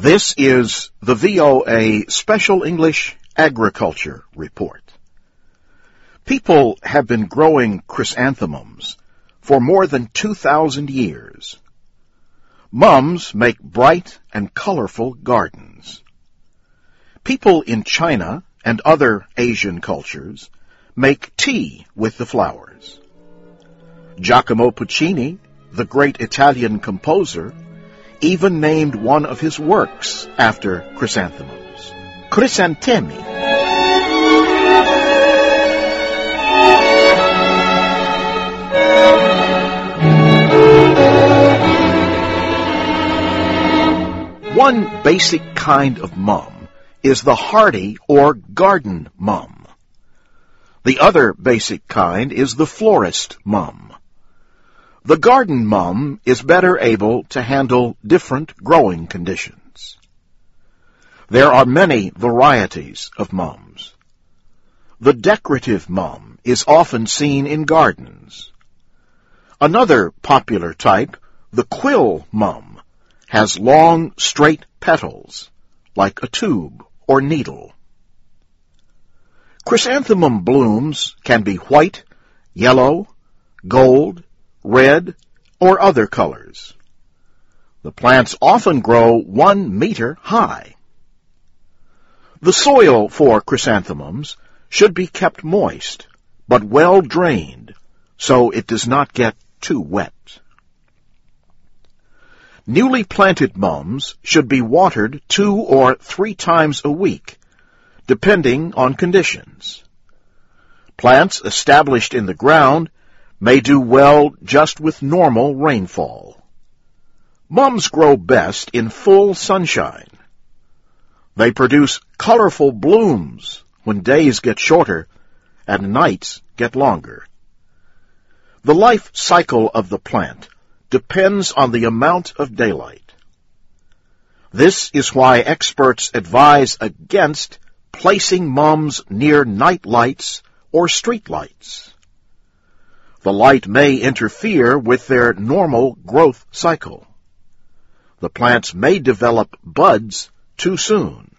This is the VOA Special English Agriculture Report. People have been growing chrysanthemums for more than 2,000 years. Mums make bright and colorful gardens. People in China and other Asian cultures make tea with the flowers. Giacomo Puccini, the great Italian composer, even named one of his works after chrysanthemums, Crisantemi. One basic kind of mum is the hardy or garden mum. The other basic kind is the florist mum. The garden mum is better able to handle different growing conditions. There are many varieties of mums. The decorative mum is often seen in gardens. Another popular type, the quill mum, has long, straight petals, like a tube or needle. Chrysanthemum blooms can be white, yellow, gold, red, or other colors. The plants often grow 1 meter high. The soil for chrysanthemums should be kept moist, but well drained, so it does not get too wet. Newly planted mums should be watered 2 or 3 times a week, depending on conditions. Plants established in the ground may do well just with normal rainfall. Mums grow best in full sunshine. They produce colorful blooms when days get shorter and nights get longer. The life cycle of the plant depends on the amount of daylight. This is why experts advise against placing mums near night lights or street lights. The light may interfere with their normal growth cycle. The plants may develop buds too soon.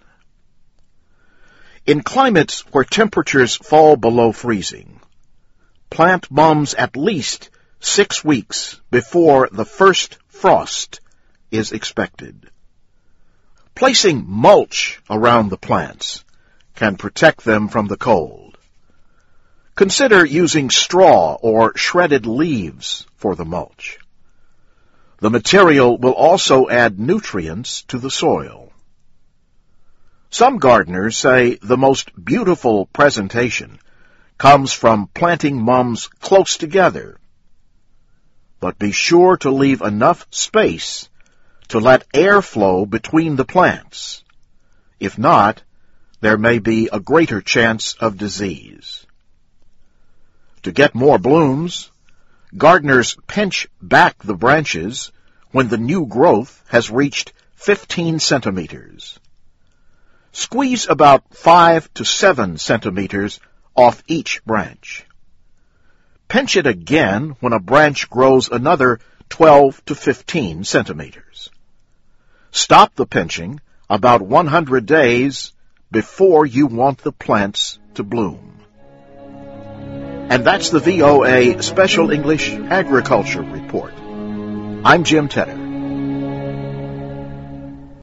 In climates where temperatures fall below freezing, plant mums at least 6 weeks before the first frost is expected. Placing mulch around the plants can protect them from the cold. Consider using straw or shredded leaves for the mulch. The material will also add nutrients to the soil. Some gardeners say the most beautiful presentation comes from planting mums close together. But be sure to leave enough space to let air flow between the plants. If not, there may be a greater chance of disease. To get more blooms, gardeners pinch back the branches when the new growth has reached 15 centimeters. Squeeze about 5 to 7 centimeters off each branch. Pinch it again when a branch grows another 12 to 15 centimeters. Stop the pinching about 100 days before you want the plants to bloom. And that's the VOA Special English Agriculture Report. I'm Jim Tedder.